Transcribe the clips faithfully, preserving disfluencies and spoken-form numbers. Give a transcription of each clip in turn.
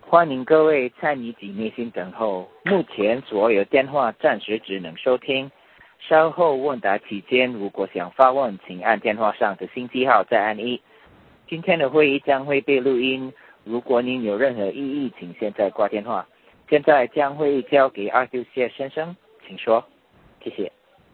欢迎各位参与及耐心等候，目前所有电话暂时只能收听，稍后问答期间如果想发问，请按电话上的星记号再按一。今天的会议将会被录音，如果您有任何异议，请现在挂电话。现在将会议交给阿修谢先生，请说，谢谢。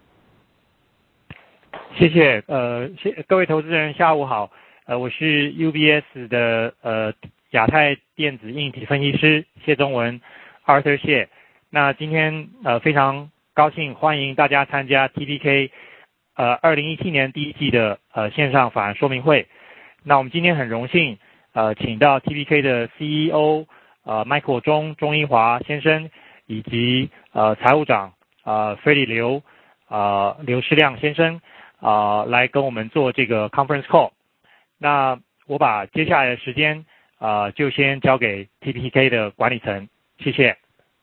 谢谢，呃，谢各位投资人下午好，呃，我是 U B S 的呃亚太电子硬体分析师谢宗文 Arthur 谢。那今天呃非常高兴欢迎大家参加 T P K 呃二零一七年第一季的呃线上法案说明会。那我们今天很荣幸呃请到 T P K 的 C E O 呃 Michael 钟钟一华先生以及呃财务长呃菲利刘呃刘世亮先生啊、呃，来跟我们做这个 conference call。那我把接下来的时间啊、呃，就先交给 T P K 的管理层，谢谢。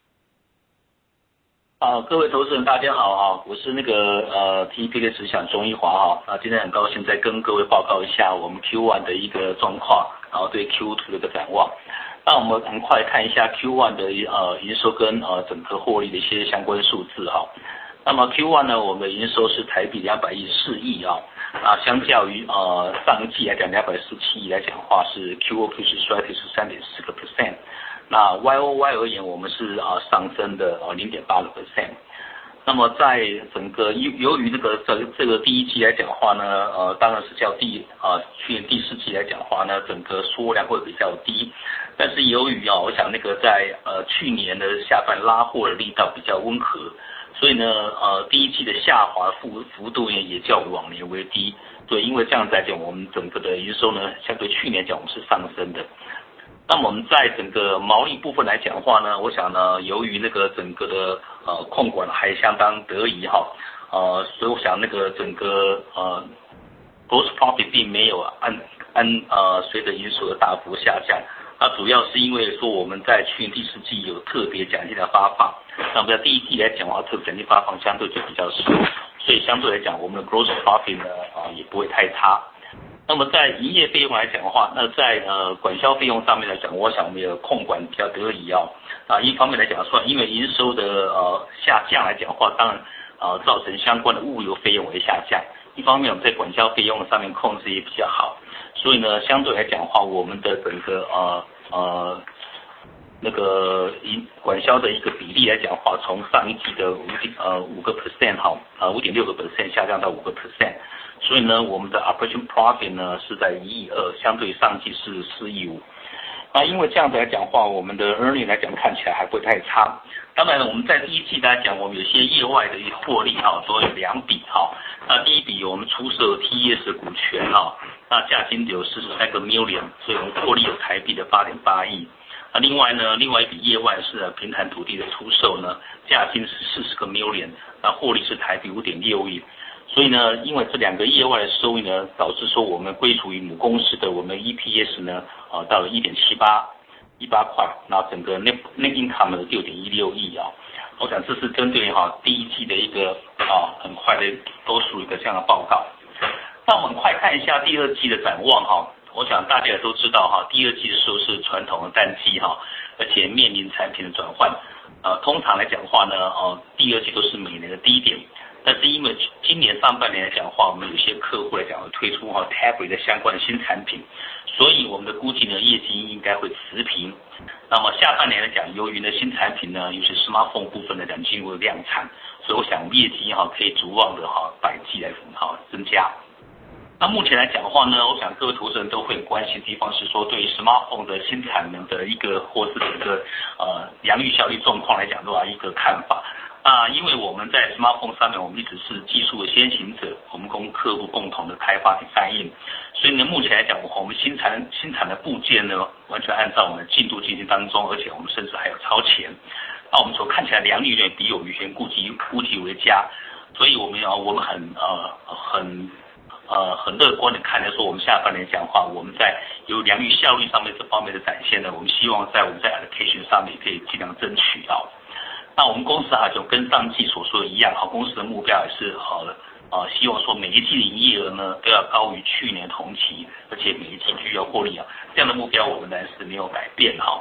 啊，各位投资人大家好啊，我是那个呃 T P K 执行长钟一华哈，啊，今天很高兴再跟各位报告一下我们 Q 一 的一个状况，然后对 Q 二 的一个展望。那我们很快看一下 Q 一 的呃营收跟呃整个获利的一些相关数字哈。那么 Q 一 呢，我们的营收是台币两百一十四亿啊，啊，相较于呃上一季来讲两百四十七亿来讲的话，是 Q O Q 是衰退是 三点四个 percent。那 Y O Y 而言，我们是啊、呃、上升的呃 零点八个 percent。那么在整个由由于这个这这个第一季来讲的话呢，呃当然是较第啊、呃、去年第四季来讲的话呢，整个缩量会比较低。但是由于啊，我想那个在呃去年的下半拉货的力道比较温和，所以呢呃第一季的下滑幅幅度呢也较往年为低。对，因为这样子来讲，我们整个的营收呢，相对去年讲我们是上升的。那么我们在整个毛利部分来讲的话呢，我想呢，由于那个整个的呃控管还相当得宜哈，呃，所以我想那个整个呃 gross profit 并没有按按呃随着营收的大幅下降，那主要是因为说我们在去年第四季有特别奖金的发放，那么在第一季来讲的话，特别奖金发放相对就比较少，所以相对来讲，我们的 gross profit 呢啊、呃、也不会太差。那么在营业费用来讲的话，那在呃管销费用上面来讲，我想我们有控管比较得宜啊。啊，一方面来讲说，因为营收的呃下降来讲的话，当然呃造成相关的物流费用会下降。一方面我们在管销费用上面控制也比较好，所以呢，相对来讲的话，我们的整个呃呃那个营管销的一个比例来讲的话，从上一季的五点呃五个 percent 哈，呃五点六个 percent 下降到五个 percent。所以呢，我们的 operation profit 呢是在一亿二，相对上季是四亿五。那因为这样子来讲的话，我们的 earning 来讲看起来还不会太差。当然了，我们在第一季来讲，我们有些业外的获利哈，都有两笔哈。那第一笔我们出售 T E S 股权哈，那价金有四十三个 million， 所以我们获利有台币的八点八亿。那另外呢，另外一笔业外是平潭土地的出售呢，价金是四十个 million， 那获利是台币五点六亿。所以呢，因为这两个业外的收益呢，导致说我们归属于母公司的我们 E P S 呢，呃，到了一点七八一八块，那整个 net net income 的六点一六亿啊。我想这是针对哈、啊、第一季的一个啊很快的都属于一个这样的报告。那我们快看一下第二季的展望哈、啊。我想大家也都知道哈、啊，第二季的时候是传统的淡季哈、啊，而且面临产品的转换。呃，通常来讲的话呢，哦、呃，第二季都是每年的低点。但是因为今年上半年来讲的话，我们有些客户来讲会推出哈 tablet 的相关的新产品，所以我们的估计呢业绩应该会持平。那么下半年来讲，由于呢新产品呢，尤其 smartphone 部分来讲进入量产，所以我想业绩哈可以逐望的哈百季来哈增加。那目前来讲的话呢，我想各位投资人都会很关心的地方是说，对于 smartphone 的新产能的一个或是整个呃良率效率状况来讲的话，一个看法。啊，因为我们在 smartphone 上面，我们一直是技术的先行者，我们跟客户共同的开发反应，所以呢，目前来讲，我们新产新产的部件呢，完全按照我们的进度进行当中，而且我们甚至还有超前。那我们所看起来良率呢，比我们原先估计估计为佳，所以我们要我们很呃很呃很乐观的看着说，我们下半年讲话，我们在有良率效率上面这方面的展现呢，我们希望在我们在 allocation 上面可以尽量争取到。那我们公司啊，就跟上季所说的一样，好，公司的目标也是好的啊，希望说每一季的营业额呢都要高于去年同期，而且每一季具要获利啊，这样的目标我们呢是没有改变哈。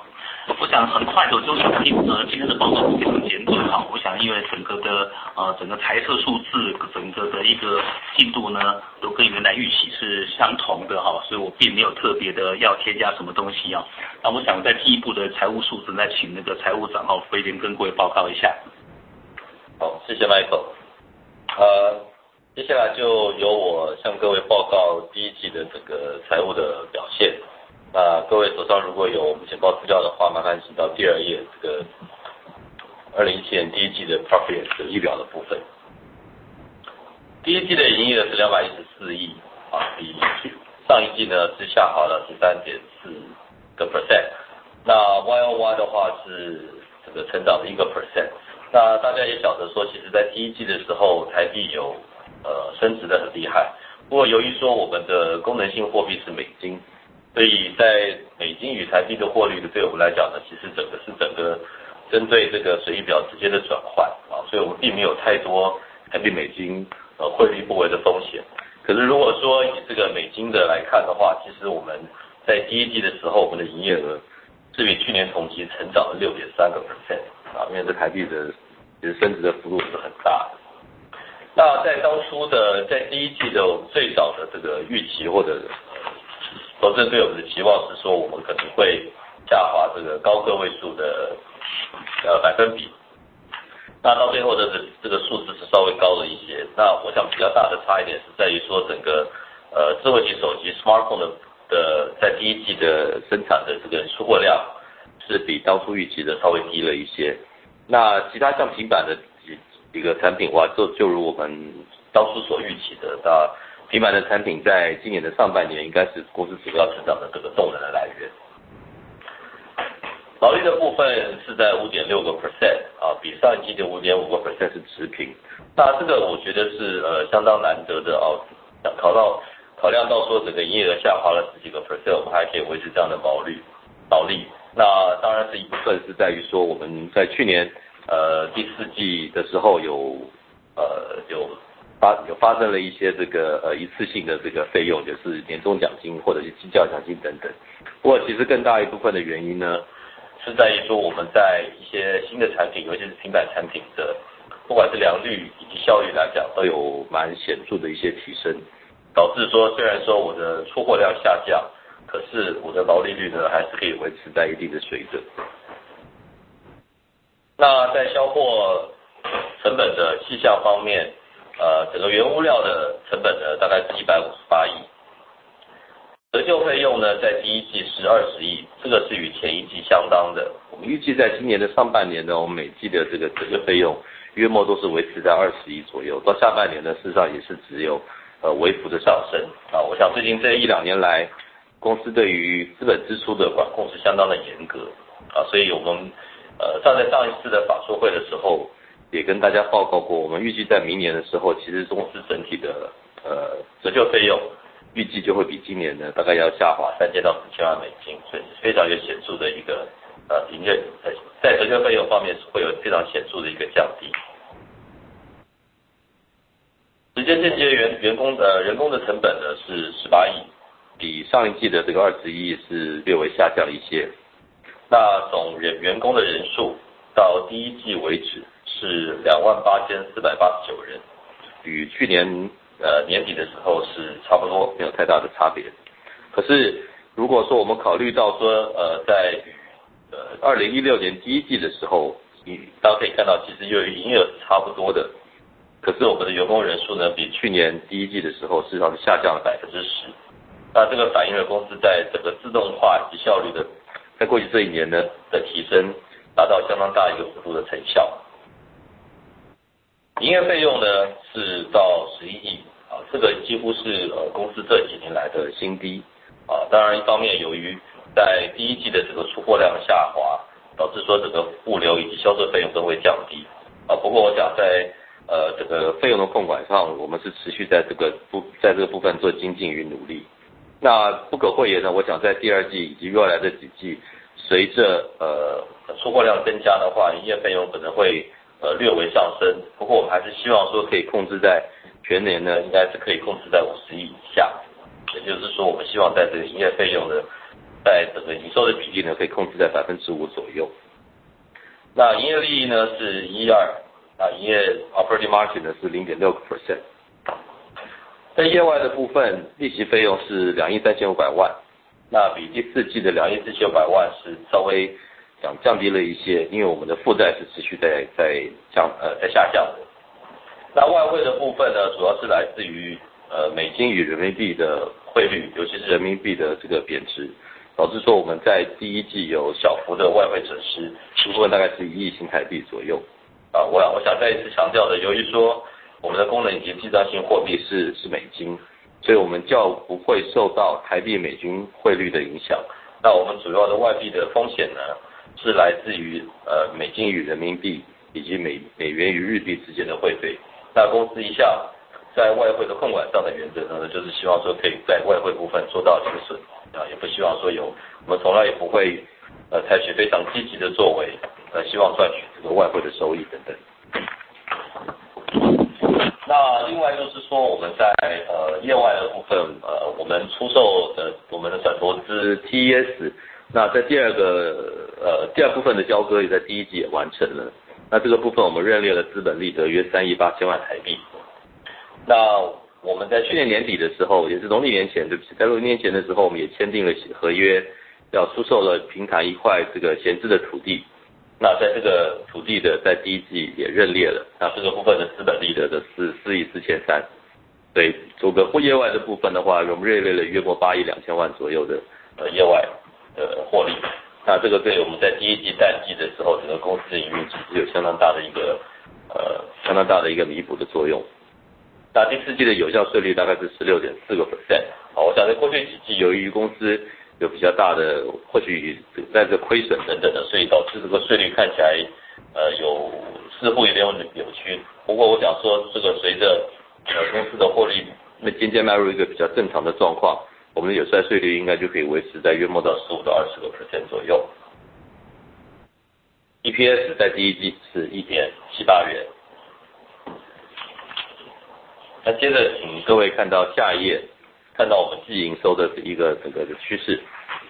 我想很快的就今呃今天的报告非常简短哈，我想因为整个的呃整个财测数字整个的一个进度呢，都跟原来预期是相同的哈，所以我并没有特别的要添加什么东西啊。那我想在进一步的财务数字，再请那个财务长哈威廉跟各位报告一下。 好，谢谢 Michael。呃，接下来就由我向各位报告第一季的这个财务的表现。那各位手上如果有我们简报资料的话，麻烦请到第二页这个二零一七年第一季的 profit 的仪表的部分。第一季的营业额是两百一十四亿啊，比上一季呢是下滑了十三点四个 percent。那 Y O Y 的话是这个成长的一个 percent。那大家也晓得说，其实在第一季的时候，台币有呃升值的很厉害。不过由于说我们的功能性货币是美金。所以在美金与台币的获利的对我们来讲呢，其实整个是整个针对这个损益表直接的转换啊，所以我们并没有太多台币美金呃汇率不为的风险。可是如果说以这个美金的来看的话，其实我们在第一季的时候，我们的营业额是比去年同期成长了 六点三个 percent 啊，因为这台币的其实升值的幅度是很大的。那在当初的在第一季的我们最早的这个预期或者投资人对我们的期望是说，我们可能会下滑这个高个位数的呃百分比。那到最后的这这个数字是稍微高了一些。那我想比较大的差一点是在于说，整个呃智慧型手机 smartphone 的的在第一季的生产的这个出货量是比当初预期的稍微低了一些。那其他像平板的几几个产品的话，就就如我们当初所预期的，那平板的产品在今年的上半年应该是公司主要成长的这个动能的来源。毛利的部分是在 五点六个 percent 啊，比上一季的 五点五个 percent 是持平。那这个我觉得是呃相当难得的哦，考到考量到说整个营业额下滑了十几个 percent， 我们还可以维持这样的毛利毛利。那当然是一部分是在于说我们在去年呃第四季的时候有呃有发有发生了一些这个呃一次性的这个费用，就是年终奖金或者是绩效奖金等等。不过其实更大一部分的原因呢，是在于说我们在一些新的产品，尤其是平板产品的，不管是良率以及效率来讲，都有蛮显著的一些提升，导致说虽然说我的出货量下降，可是我的毛利率呢还是可以维持在一定的水准。那在销货成本的细项方面，呃，整个原物料的成本呢大概是一百五十八亿。折旧费用呢，在第一季是二十亿，这个是与前一季相当的。我们预计在今年的上半年呢，我们每季的这个折旧费用约莫都是维持在二十亿左右。到下半年呢，事实上也是只有呃微幅的上升啊。我想最近这一两年来，公司对于资本支出的管控是相当的严格啊，所以我们呃上在上一次的法说会的时候，也跟大家报告过，我们预计在明年的时候，其实公司整体的呃折旧费用。预计就会比今年呢大概要下滑三千到四千万美金，所以非常有显著的一个呃营业在折旧费用方面是会有非常显著的一个降低。直接间接员员工的人工的成本呢是十八亿，比上一季的这个二十亿是略微下降一些。那总员员工的人数到第一季为止是两万八千四百八十九人，与去年。呃，年底的时候是差不多，没有太大的差别。可是如果说我们考虑到说，呃，在呃二零一六年第一季的时候，你大家可以看到，其实由于营业额是差不多的，可是我们的员工人数呢，比去年第一季的时候，事实上是下降了百分之十。那这个反映了公司在整个自动化以及效率的，在过去这一年呢的提升，达到相当大一个幅度的成效。营业费用呢是到十一亿啊，这个几乎是呃公司这几年来的新低啊。当然，一方面由于在第一季的整个出货量下滑，导致说整个物流以及销售费用都会降低啊。不过我想在呃这个费用的控管上，我们是持续在这个部在这个部分做精进与努力。那不可讳言呢，我想在第二季以及未来的几季，随着呃出货量增加的话，营业费用可能会。呃，略微上升，不过我们还是希望说可以控制在全年呢，应该是可以控制在五十亿以下。也就是说，我们希望在这个营业费用的在整个营收的比例呢可以控制在百分之五左右。那营业利益呢是一二，那营业 operating margin 呢是 零点六个 percent。在业外的部分，利息费用是两亿三千五百万，那比第四季的两亿四千五百万是稍微降降低了一些，因为我们的负债是持续在在降呃在下降的。那外汇的部分呢，主要是来自于呃美金与人民币的汇率，尤其是人民币的这个贬值，导致说我们在第一季有小幅的外汇损失，这部分大概是一亿新台币左右。啊，我我想再一次强调的，由于说我们的功能以及记账性货币是是美金，所以我们较不会受到台币美金汇率的影响。那我们主要的外币的风险呢，是来自于呃美金与人民币以及美美元与日币之间的汇兑。那公司一向在外汇的控管上的原则呢，就是希望说可以在外汇部分做到零损啊，也不希望说有我们从来也不会呃采取非常积极的作为，呃希望赚取这个外汇的收益等等。那另外就是说，我们在呃业外的部分，呃，我们出售的我们的转投资 T E S， 那在第二个呃第二部分的交割也在第一季也完成了。那这个部分我们认列了资本利得约三亿八千万台币。那我们在去年年底的时候，也是农历年前，对不起，在农历年前的时候，我们也签订了合约，要出售了平潭一块这个闲置的土地。那在这个土地的在第一季也认列了，那这个部分的资本利得的是四亿四千三，对，这个业外的部分的话，我们认列了约莫八亿两千万左右的呃业外的获利。那这个对我们在第一季淡季的时候，整个公司的营运其实有相当大的一个呃相当大的一个弥补的作用。那第四季的有效税率大概是十六点四个 percent。好，我想在过去几季，由于公司有比较大的或许在这亏损等等的，所以导致这个税率看起来呃有似乎有点扭曲。不过我想说，这个随着呃公司的获利那渐渐迈入一个比较正常的状况，我们的有效税率应该就可以维持在约莫到十五到二十个 percent 左右。E P S 在第一季是一点七八元。那接着请各位看到下一页，看到我们季营收的一个整个的趋势。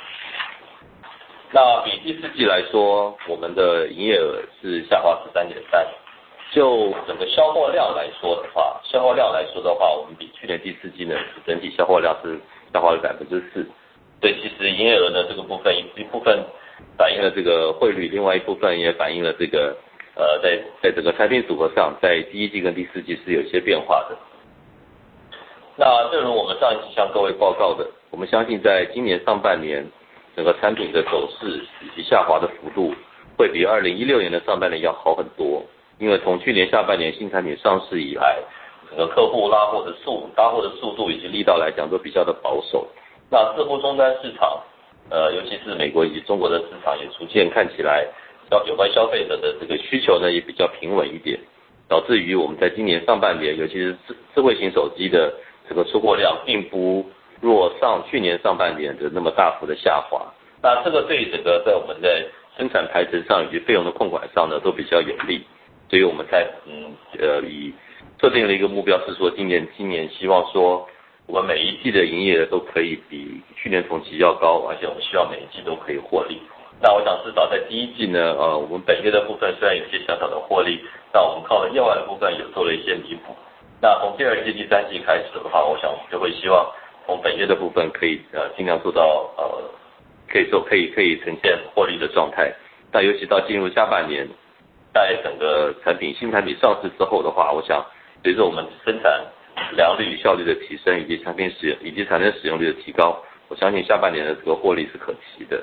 那比第四季来说，我们的营业额是下滑 十三点三。就整个销货量来说的话，销货量来说的话，我们比去年第四季呢，整体销货量是下滑了百分之四。对，其实营业额呢这个部分一部分反映了这个汇率，另外一部分也反映了这个呃在在整个产品组合上，在第一季跟第四季是有一些变化的。那正如我们上一期向各位报告的，我们相信在今年上半年，整个产品的走势以及下滑的幅度，会比二零一六年的上半年要好很多。因为从去年下半年新产品上市以来，整个客户拉货的速拉货的速度以及力道来讲都比较的保守。那似乎终端市场，呃，尤其是美国以及中国的市场也逐渐看起来，要有关消费者的这个需求呢也比较平稳一点，导致于我们在今年上半年，尤其是智智慧型手机的这个出货量并不若上去年上半年的那么大幅的下滑。那这个对整个在我们在生产排程上以及费用的控管上呢都比较有利，所以我们才嗯呃以设定了一个目标是说今年今年希望说我们每一季的营业额都可以比去年同期要高，而且我们希望每一季都可以获利。那我想至少在第一季呢，呃，我们本月的部分虽然有些小小的获利，但我们靠了业外的部分也做了一些弥补。那从第二季、第三季开始的话，我想我们就会希望从本月的部分可以呃尽量做到呃可以做可以可以呈现获利的状态。但尤其到进入下半年，在整个产品新产品上市之后的话，我想随着我们生产良率、效率的提升，以及产品使用以及产能使用率的提高，我相信下半年的这个获利是可期的。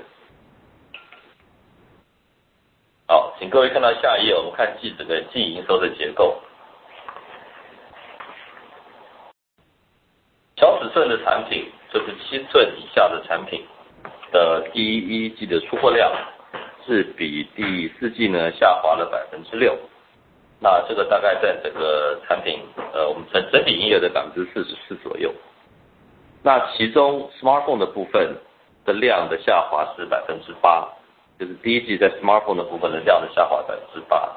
好，请各位看到下一页，我们看季整个季营收的结构。小尺寸的产品，就是七寸以下的产品的第一季的出货量是比第四季呢下滑了百分之六。那这个大概在整个产品，呃，我们整整体营业额的百分之四十四左右。那其中 smartphone 的部分的量的下滑是百分之八，就是第一季在 smartphone 的部分的量的下滑百分之八。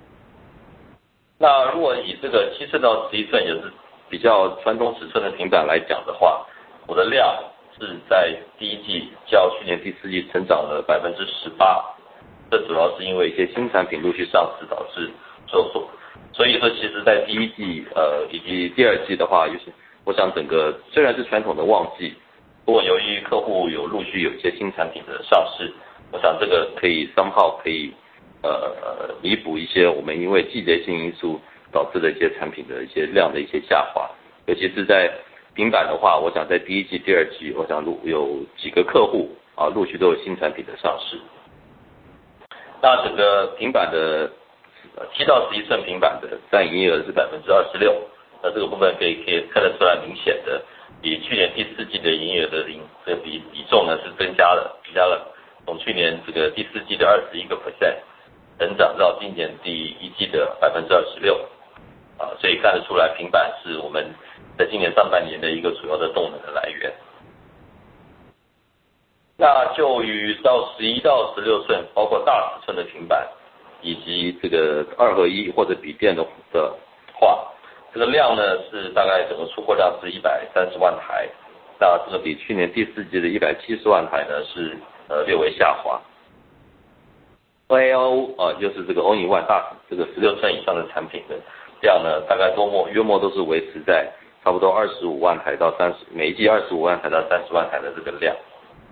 那如果以这个七寸到十一寸，也是比较传统尺寸的平板来讲的话，我的量是在第一季较去年第四季成长了百分之十八，这主要是因为一些新产品陆续上市导致收缩。所以说，其实在第一季呃以及第二季的话，就是我想整个虽然是传统的旺季，不过由于客户有陆续有一些新产品的上市，我想这个可以somehow可以呃弥补一些我们因为季节性因素导致的一些产品的一些量的一些下滑。尤其是在平板的话，我想在第一季、第二季，我想有几个客户啊陆续都有新产品的上市。那整个平板的七到十一寸平板的占营业额是百分之二十六，那这个部分可以可以看得出来，明显的比去年第四季的营业额的零这个比比重呢是增加了，增加了从去年这个第四季的二十一个 percent 增长到今年第一季的百分之二十六，啊，所以看得出来平板是我们在今年上半年的一个主要的动能的来源。那就于到十一到十六寸，包括大尺寸的平板，以及这个二合一或者笔电的的话，这个量呢是大概整个出货量是一百三十万台，那这个比去年第四季的一百七十万台呢是呃略微下滑。O A O 啊，就是这个 All in One 大这个十六寸以上的产品的量呢，大概多么约莫都是维持在差不多二十五万台到三十，每一季二十五万台到三十万台的这个量。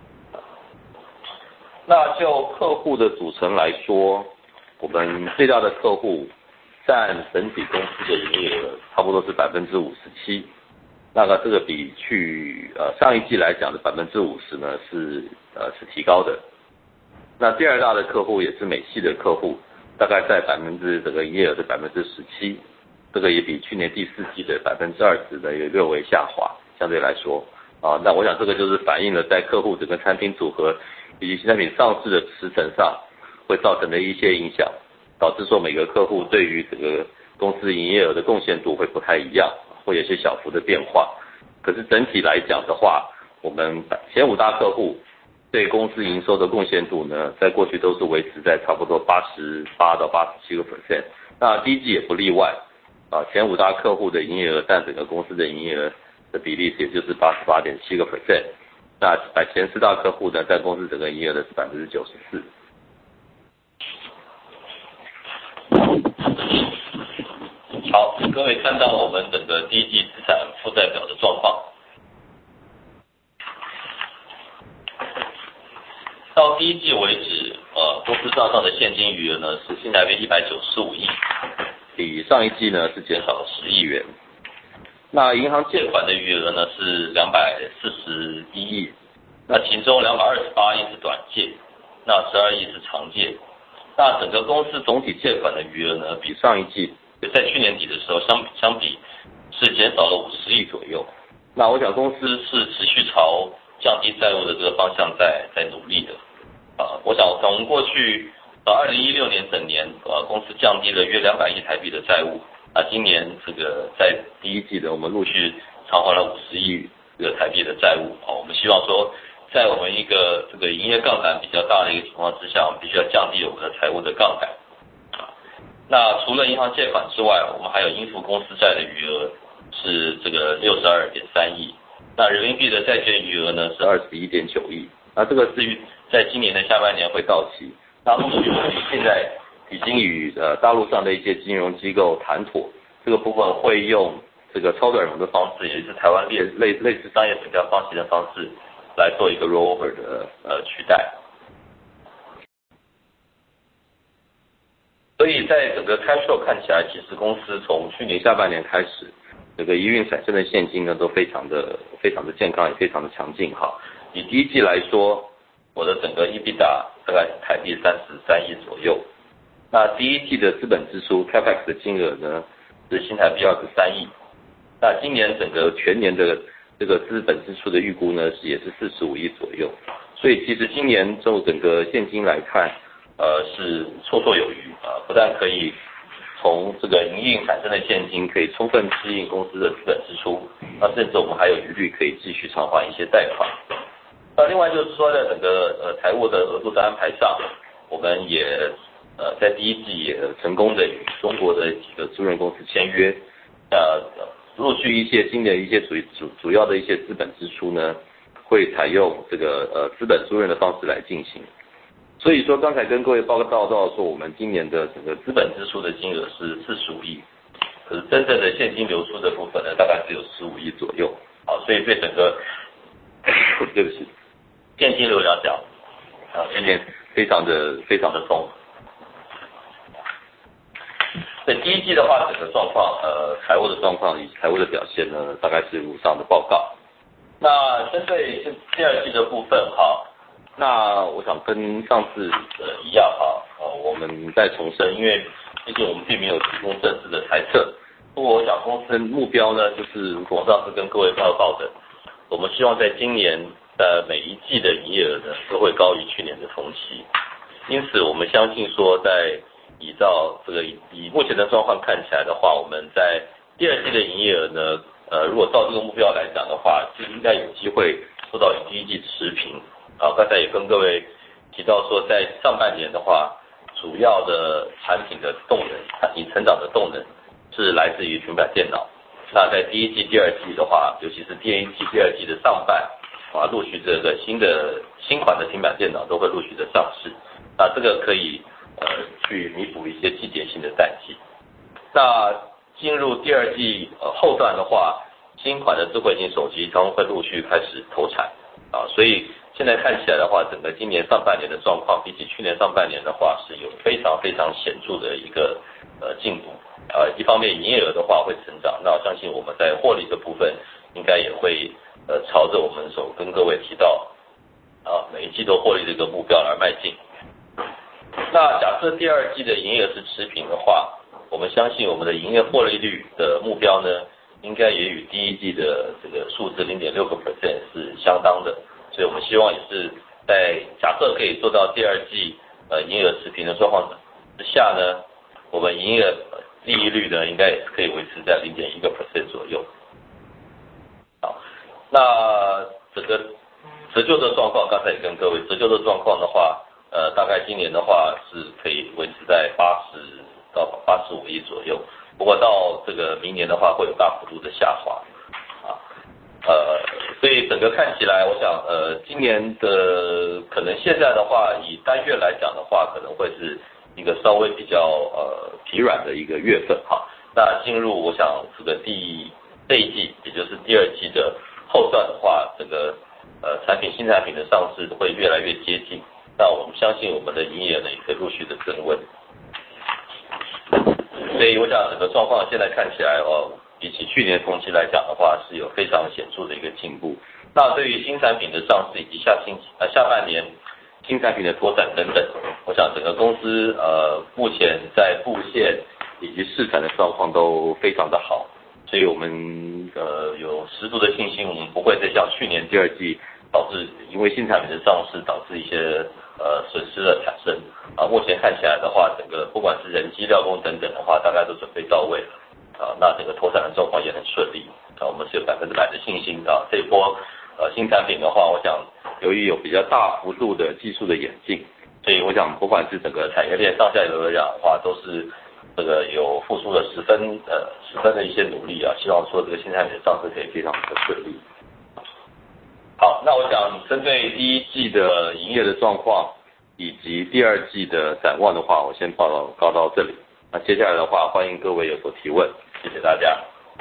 那就客户的组成来说，我们最大的客户占整体公司的营业额差不多是百分之五十七，那个这个比去呃上一季来讲的百分之五十呢是呃是提高的。那第二大的客户也是美系的客户，大概在百分之这个营业额的百分之十七，这个也比去年第四季的百分之二十的也略微下滑，相对来说啊，那我想这个就是反映了在客户整个产品组合以及新产品上市的时程上会造成的一些影响，导致说每个客户对于这个公司营业额的贡献度会不太一样，会有些小幅的变化。可是整体来讲的话，我们前五大客户对公司营收的贡献度呢，在过去都是维持在差不多八十八到八十七个 percent， 那第一季也不例外啊，前五大客户的营业额占整个公司的营业额的比例也就是八十八点七个 percent， 那前四大客户呢，占公司整个营业额的是百分之九十四。好，各位看到我们整个第一季资产负债表的状况。到第一季为止，呃，公司账上的现金余额呢是新台币一百九十五亿，比上一季呢是减少了十亿元。那银行借款的余额呢是两百四十一亿，那其中两百二十八亿是短借，那十二亿是长借。那整个公司总体借款的余额呢，比上一季在去年底的时候相相比是减少了五十亿左右。那我想公司是持续朝降低债务的这个方向在在努力的。啊，我想从过去呃二零一六年整年呃公司降低了约两百亿台币的债务，啊，今年这个在第一季的我们陆续偿还了五十亿这个台币的债务。啊，我们希望说在我们一个这个营业杠杆比较大的一个情况之下，我们必须要降低我们的财务的杠杆。啊，那除了银行借款之外，我们还有应付公司债的余额是这个六十二点三亿，那人民币的债券余额呢是二十一点九亿。那这个至于在今年的下半年会到期，那陆续现在已经与呃大陆上的一些金融机构谈妥，这个部分会用这个超短融的方式，也就是台湾类类类似商业评价方式的方式来做一个 rollover 的呃取代。所以在整个 cash flow 看起来，其实公司从去年下半年开始，这个营运产生的现金呢都非常的非常的健康，也非常的强劲哈。以第一季来说，我的整个 EBITDA 大概是台币三十三亿左右。那第一季的资本支出 Capex 的金额呢是新台币二十三亿。那今年整个全年的这个资本支出的预估呢是也是四十五亿左右。所以其实今年就整个现金来看，呃是绰绰有余啊，不但可以从这个营运产生的现金可以充分支应公司的资本支出，那甚至我们还有余裕可以继续偿还一些贷款。那另外就是说，在整个呃财务的额度的安排上，我们也呃在第一季也成功的与中国的几个租赁公司签约，呃陆续一些新的一些主主主要的一些资本支出呢， 会采用这个呃资本租赁的方式来进行。所以说刚才跟各位报告到说，我们今年的整个资本支出的金额是四十五亿，可是真正的现金流出的部分呢，大概只有十五亿左右。好，所以对整个对不起，现金流量讲，啊，今年非常的非常的丰。在第一季的话，整个状况，呃，财务的状况以及财务的表现呢，大概是如上的报告。那针对第二季的部分哈，那我想跟上次呃一样哈，呃，我们再重申，因为毕竟我们并没有提供正式的财测。不过我想公司目标呢，就是如果上次跟各位报告的，我们希望在今年的每一季的营业额呢，都会高于去年的同期。因此，我们相信说，在依照这个以目前的状况看起来的话，我们在第二季的营业额呢，呃，如果照这个目标来讲的话，就应该有机会做到与第一季持平。啊，刚才也跟各位提到说，在上半年的话，主要的产品的动能，产品成长的动能是来自于平板电脑。那在第一季、第二季的话，尤其是第一季、第二季的上半，啊，陆续这个新的新款的平板电脑都会陆续的上市。那这个可以呃去弥补一些季节性的淡季。那进入第二季呃后段的话，新款的智慧型手机将会陆续开始投产啊，所以现在看起来的话，整个今年上半年的状况，比起去年上半年的话，是有非常非常显著的一个呃进步。呃，一方面营业额的话会成长，那我相信我们在获利的部分应该也会呃朝着我们所跟各位提到啊每一季都获利的一个目标而迈进。那假设第二季的营业额是持平的话，我们相信我们的营业获利率的目标呢，应该也与第一季的这个数字 百分之零点六 是相当的。所以我们希望也是在假设可以做到第二季呃营业额持平的状况之下呢，我们营业额利益率呢应该也是可以维持在 百分之零点一 左右。好，那这个折旧的状况，刚才也跟各位折旧的状况的话，呃，大概今年的话是可以维持在八十到八十五亿左右。不过到这个明年的话，会有大幅度的下滑。呃，所以整个看起来，我想，呃，今年的可能现在的话，以单月来讲的话，可能会是一个稍微比较呃疲软的一个月份哈。那进入我想这个第这一季，也就是第二季的后段的话，这个呃产品新产品的上市会越来越接近。那我们相信我们的营业额呢也可以陆续的增温。所以我想整个状况现在看起来哦。比起去年同期来讲的话，是有非常显著的一个进步。那对于新产品的上市以及下星呃下半年新产品的拓展等等，我想整个公司呃目前在布线以及市场的状况都非常的好，所以我们呃有十足的信心，我们不会再像去年第二季导致因为新产品的上市导致一些呃损失的产生啊。目前看起来的话，整个不管是人机料工等等的话，大概都准备到位了。啊，那整个脱产的状况也很顺利啊，我们是有百分之百的信心啊。这一波呃新产品的话，我想由于有比较大幅度的技术的演进，所以我想不管是整个产业链上下游来讲的话，都是这个有付出了十分呃十分的一些努力啊，希望说这个新产品的上市可以非常的顺利。好，那我想针对第一季的营业的状况以及第二季的展望的话，我先报告到这里。那接下来的话，欢迎各位有所提问，谢谢大家。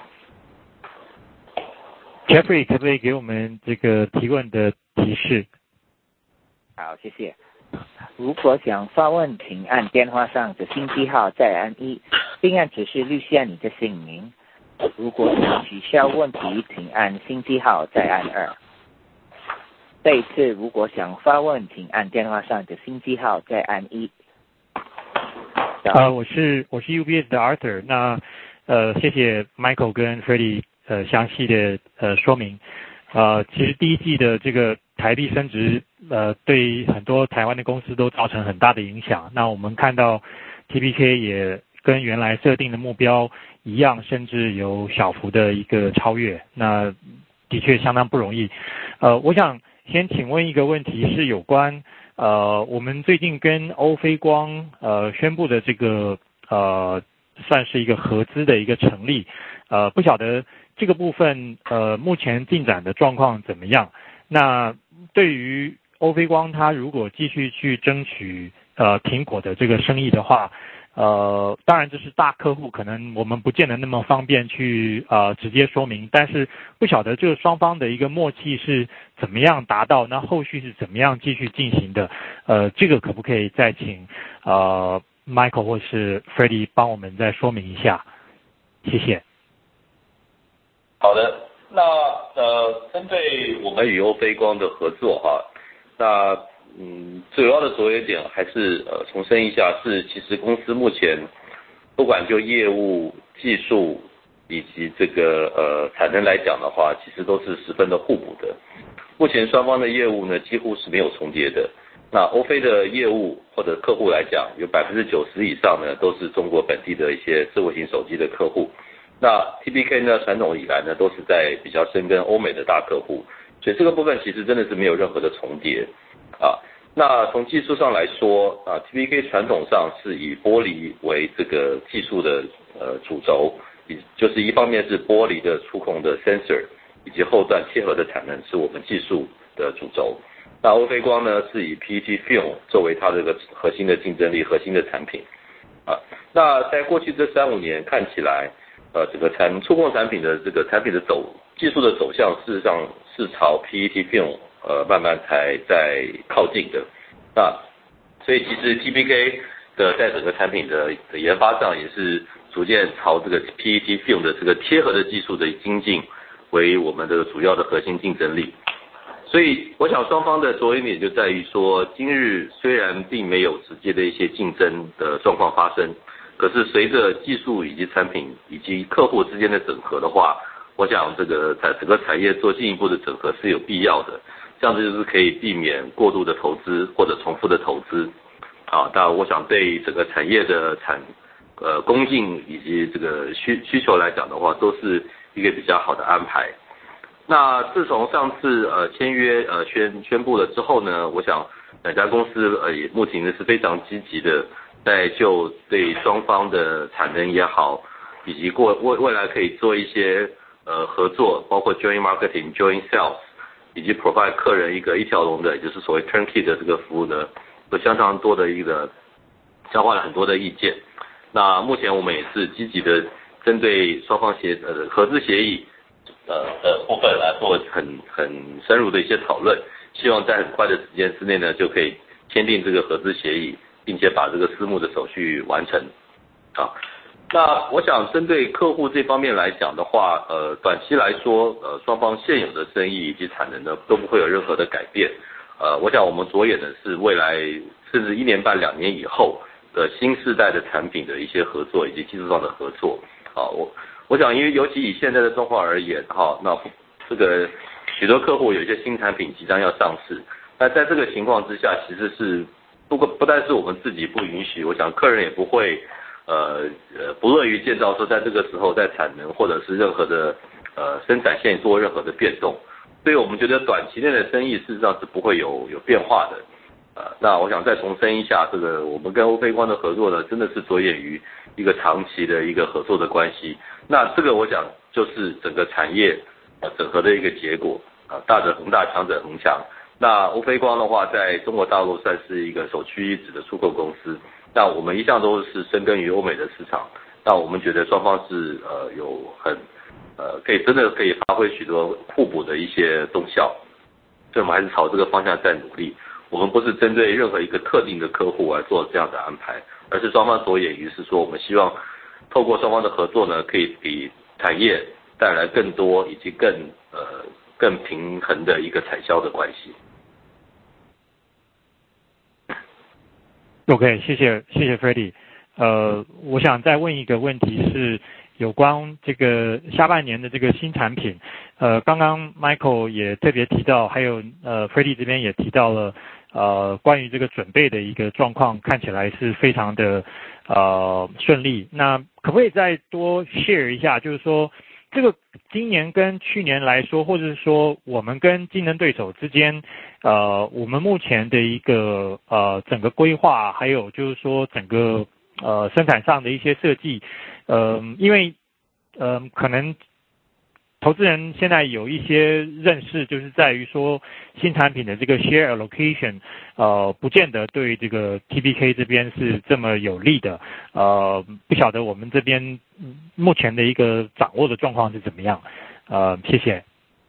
Jeffrey 可不可以给我们这个提问的提示？ 好，谢谢。如果想发问，请按电话上的星机号再按一，并按指示录下你的姓名。如果想取消问题，请按星机号再按二。这一次，如果想发问，请按电话上的星机号再按一。 呃，我是我是 U B S 的 Arthur， 那呃谢谢 Michael 跟 Freddie 呃详细的呃说明。呃，其实第一季的这个台币升值，呃对很多台湾的公司都造成很大的影响。那我们看到 T P K 也跟原来设定的目标一样，甚至有小幅的一个超越，那的确相当不容易。呃，我想先请问一个问题，是有关呃，我们最近跟欧菲光呃宣布的这个呃，算是一个合资的一个成立，呃，不晓得这个部分呃目前进展的状况怎么样？ 那对于欧菲光，它如果继续去争取呃苹果的这个生意的话，呃，当然这是大客户，可能我们不见得那么方便去呃直接说明，但是不晓得这个双方的一个默契是怎么样达到，那后续是怎么样继续进行的？呃，这个可不可以再请呃 Michael 或是 Freddie 帮我们再说明一下？谢谢。 好的，那呃，针对我们与欧菲光的合作哈，那嗯，主要的着眼点还是呃重申一下，是其实公司目前不管就业务、技术以及这个呃产能来讲的话，其实都是十分的互补的。目前双方的业务呢几乎是没有重叠的。那欧菲的业务或者客户来讲，有百分之九十以上呢都是中国本地的一些智慧型手机的客户。那 T P K 呢传统以来呢都是在比较深耕欧美的大客户，所以这个部分其实真的是没有任何的重叠啊。那从技术上来说啊 ，T P K 传统上是以玻璃为这个技术的呃主轴，就是一方面是玻璃的触控的 sensor， 以及后段贴合的产能是我们技术的主轴。那欧菲光呢是以 P E T film 作为它这个核心的竞争力、核心的产品啊。那在过去这三五年看起来，呃，这个产触控产品的这个产品的走技术的走向，事实上是朝 P E T film 呃慢慢才在靠近的。那所以其实 T P K 的在整个产品的的研发上，也是逐渐朝这个 P E T film 的这个贴合的技术的精进为我们的主要的核心竞争力。所以我想双方的着眼点就在于说，今日虽然并没有直接的一些竞争的状况发生，可是随着技术以及产品以及客户之间的整合的话，我想这个在整个产业做进一步的整合是有必要的，这样子就是可以避免过度的投资或者重复的投资啊。那我想对整个产业的产呃供应以及这个需需求来讲的话，都是一个比较好的安排。那自从上次呃签约呃宣宣布了之后呢，我想两家公司呃也目前呢是非常积极的，在就对双方的产能也好，以及过未未来可以做一些呃合作，包括 joint marketing、joint sales， 以及 provide 客人一个一条龙的，也就是所谓 turnkey 的这个服务呢，有相当多的一个交换了很多的意见。那目前我们也是积极的针对双方协呃合资协议。呃的部分来做很很深入的一些讨论，希望在很快的时间之内呢，就可以签订这个合资协议，并且把这个私募的手续完成。啊，那我想针对客户这方面来讲的话，呃，短期来说，呃，双方现有的生意以及产能呢都不会有任何的改变。呃，我想我们着眼的是未来甚至一年半两年以后的新世代的产品的一些合作以及技术上的合作。啊，我。我想，因为尤其以现在的状况而言，哈，那这个许多客户有一些新产品即将要上市，那在这个情况之下，其实是不过不但是我们自己不允许，我想客人也不会，呃呃不乐于见到说在这个时候在产能或者是任何的呃生产线做任何的变动，所以我们觉得短期内的生意事实上是不会有有变化的。呃，那我想再重申一下，这个我们跟欧菲光的合作呢，真的是着眼于一个长期的一个合作的关系。那这个我想就是整个产业呃整合的一个结果啊，大者恒大，强者恒强。那欧菲光的话，在中国大陆算是一个首屈一指的出口公司。那我们一向都是深耕于欧美的市场，那我们觉得双方是呃有很呃可以真的可以发挥许多互补的一些动效，所以我们还是朝这个方向在努力。我们不是针对任何一个特定的客户来做这样的安排，而是双方着眼于是说，我们希望透过双方的合作呢，可以给产业带来更多以及更呃更平衡的一个产销的关系。 OK， 谢谢谢谢 Freddie。呃，我想再问一个问题是有关这个下半年的这个新产品。呃，刚刚 Michael 也特别提到，还有呃 Freddie 这边也提到了。呃，关于这个准备的一个状况，看起来是非常的呃顺利。那可不可以再多 share 一下，就是说这个今年跟去年来说，或者是说我们跟竞争对手之间，呃，我们目前的一个呃整个规划，还有就是说整个呃生产上的一些设计，呃，因为呃可能投资人现在有一些认识，就是在于说新产品的这个 share allocation， 呃，不见得对这个 T P K 这边是这么有利的。呃，不晓得我们这边目前的一个掌握的状况是怎么样？呃，谢谢。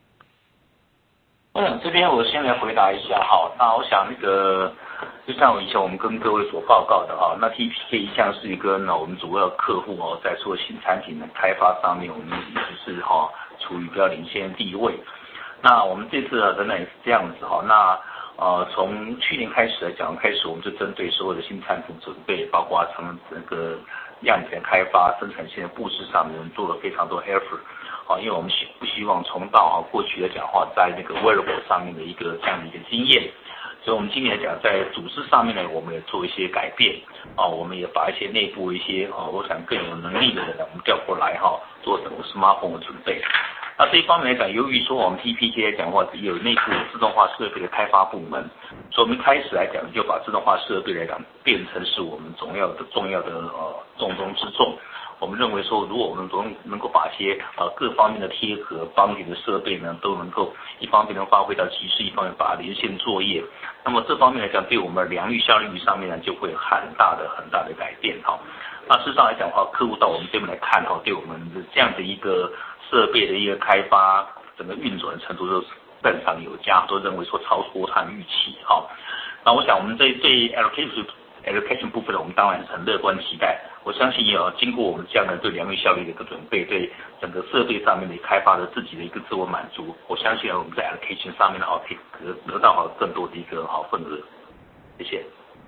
嗯，这边我先来回答一下哈。那我想那个，就像我以前我们跟各位所报告的哈，那 T P K 一向是一个呢我们主要客户哦，在做新产品的开发上面，我们一直是哈处于比较领先的地位。那我们这次呢，仍然也是这样子哈。那呃，从去年开始来讲，开始我们就针对所有的新产品准备，包括从整个样品开发、生产线的布置上面，做了非常多 effort。啊，因为我们希不希望重蹈啊过去来讲话，在那个 wearable 上面的一个这样的一个经验，所以我们今年来讲，在组织上面呢，我们也做一些改变啊，我们也把一些内部一些啊，我想更有能力的人，我们调过来哈，做整个 smartphone 的准备。那这一方面来讲，由于说我们 T P K 来讲话，有内部自动化设备的开发部门，所以我们一开始来讲，就把自动化设备来讲变成是我们重要的重要的呃重中之重。我们认为说，如果我们能能够把一些呃各方面的贴合、帮点的设备呢，都能够一方面能发挥到极致，一方面把连线作业，那么这方面来讲，对我们良率、效率上面呢，就会有很大的、很大的改变哈。那事实上来讲的话，客户到我们这边来看哈，对我们的这样的一个设备的一个开发，整个运转的程度都赞赏有加，都认为说超出他们预期哈。那我想我们这对 allocation allocation 部分呢，我们当然是很乐观期待。我相信啊，经过我们这样的对良率效率的一个准备，对整个设备上面的开发的自己的一个自我满足，我相信啊，我们在 allocation 上面呢，哦，可以得得到好更多的一个好份额。谢谢。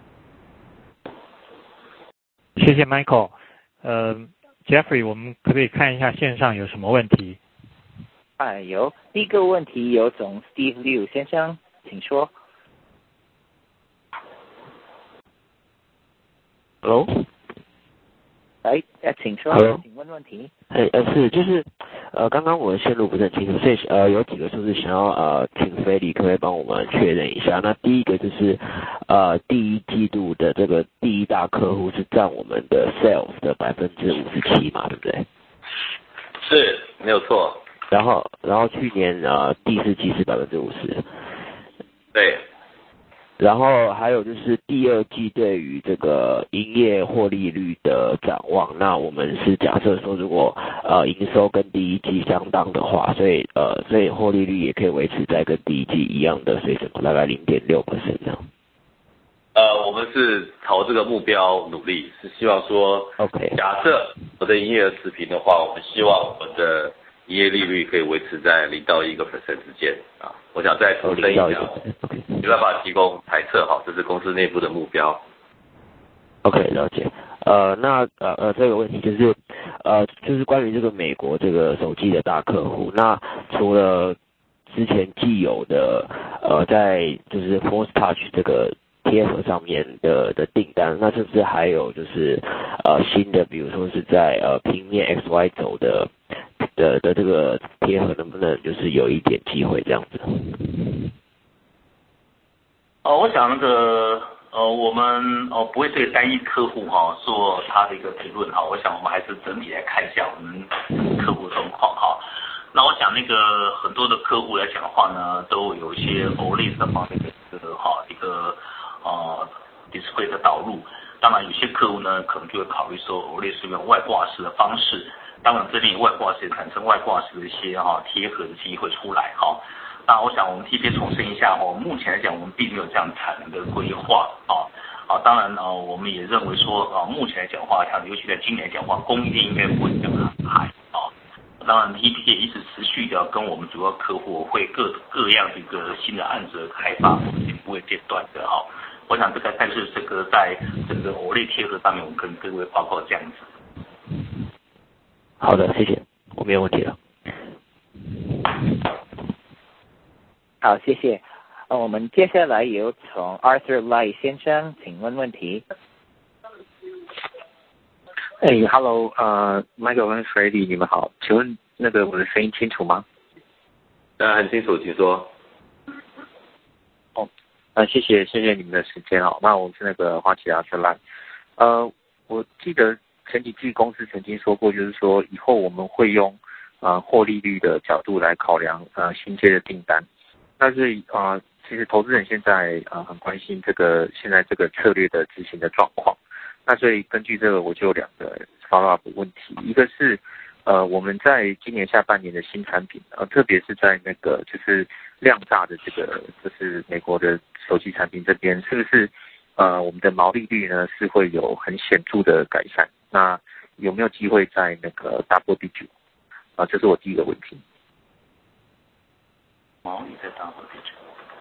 谢谢 Michael。呃 ，Jeffrey， 我们可不可以看一下线上有什么问题？ 啊，有第一个问题有从 Steve Liu 先生，请说。 Hello。 哎，呃，请说， Hello? 请问问题。 哎，呃，是，就是，呃，刚刚我的线路不是很清楚，所以呃，有几个数字想要呃，请菲利可不可以帮我们确认一下？那第一个就是，呃，第一季度的这个第一大客户是占我们的 sales 的百分之五十七嘛，对不对？ 是，没有错。 然后，然后去年呃第四季是百分之五十。 对。 然后还有就是第二季对于这个营业获利率的展望，那我们是假设说，如果呃营收跟第一季相当的话，所以呃所以获利率也可以维持在跟第一季一样的水准，大概 零点六 percent 这样。 呃，我们是朝这个目标努力，是希望说 ，OK， 假设我的营业额持平的话，我们希望我们的营业利率可以维持在零到一个 percent 之间啊。我想再重申一下，没办法提供猜测哈，这是公司内部的目标。 OK， 了解。呃，那呃呃，这个问题就是，呃，就是关于这个美国这个手机的大客户，那除了之前既有的呃，在就是 Force Touch 这个贴合上面的的订单，那是不是还有就是呃新的，比如说是在呃平面 X Y 轴的的的这个贴合，能不能就是有一点机会这样子？ 哦，我想那个呃，我们哦不会对单一客户哈、哦、做他的一个评论哈，我想我们还是整体来看一下我们客户状况哈。那我想那个很多的客户来讲的话呢，都有一些 O L E D 这方面的一个哈一个呃 display 的导入。当然有些客户呢，可能就会考虑说 O L E D 是用外挂式的方式，当然这里外挂式产生外挂式的一些哈贴合的机会出来哈。那我想我们 T P 重申一下哦，目前来讲我们并没有这样产能的规划啊。啊，当然呢，我们也认为说啊，目前来讲话，像尤其在今年来讲话，供应链应该不会这样很嗨啊。当然 T P 也一直持续的跟我们主要客户会各各样的一个新的案子的开发，我们也不会间断的哈。我想这个，但是这个在整个 O L E D 贴合上面，我们跟各位报告这样子。 好的，谢谢，我没有问题了。 好，谢谢。呃，我们接下来有从 Arthur Lai 先生，请问问题。 哎 ，Hello， 呃 ，Michael 跟 Freddy， 你们好，请问那个我的声音清楚吗？ 呃，很清楚，请说。 哦，呃，谢谢谢谢你们的时间哦。那我是那个花旗 Arthur Lai， 呃，我记得前几季公司曾经说过，就是说以后我们会用呃获利率的角度来考量呃新接的订单。但是啊、呃，其实投资人现在呃很关心这个现在这个策略的执行的状况。那所以根据这个，我就有两个 follow up 问题，一个是呃我们在今年下半年的新产品，呃特别是在那个就是量大的这个就是美国的手机产品这边，是不是呃我们的毛利率呢是会有很显著的改善？那有没有机会在那个 double digit？ 啊，这是我第一个问题。 毛利在 double digit。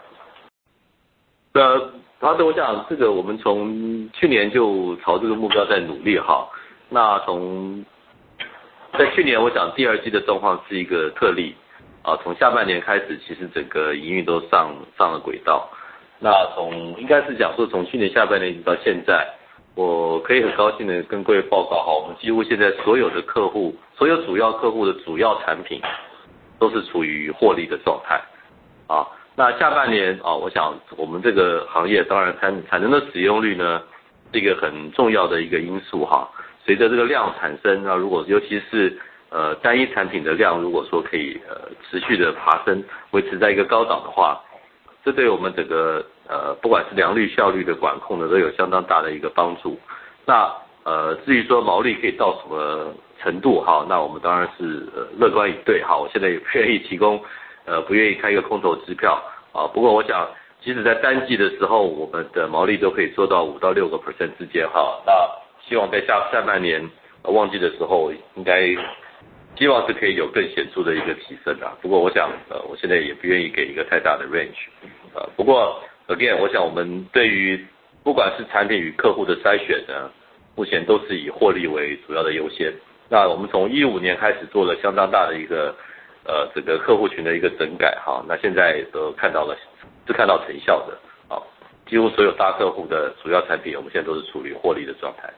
呃，好的，我想这个我们从去年就朝这个目标在努力哈。那从在去年，我想第二季的状况是一个特例啊，从下半年开始，其实整个营运都上上了轨道。那从应该是讲说，从去年下半年一直到现在，我可以很高兴的跟各位报告哈，我们几乎现在所有的客户，所有主要客户的主要产品都是处于获利的状态啊。那下半年啊，我想我们这个行业当然产产能的使用率呢是一个很重要的一个因素哈。随着这个量产生，那如果尤其是呃单一产品的量，如果说可以呃持续的爬升，维持在一个高档的话，这对我们整个呃不管是良率效率的管控呢，都有相当大的一个帮助。那呃至于说毛利可以到什么程度哈，那我们当然是呃乐观以对哈。我现在也不愿意提供。呃，不愿意开一个空头支票啊。不过我想，即使在单季的时候，我们的毛利都可以做到五到六个 percent 之间哈。那希望在下下半年、呃、旺季的时候，应该希望是可以有更显著的一个提升啊。不过我想，呃，我现在也不愿意给一个太大的 range。呃，不过 again， 我想我们对于不管是产品与客户的筛选呢，目前都是以获利为主要的优先。那我们从一五年开始做了相当大的一个。呃，这个客户群的一个整改哈，那现在都看到了，是看到成效的啊。几乎所有大客户的主要产品，我们现在都是处于获利的状态。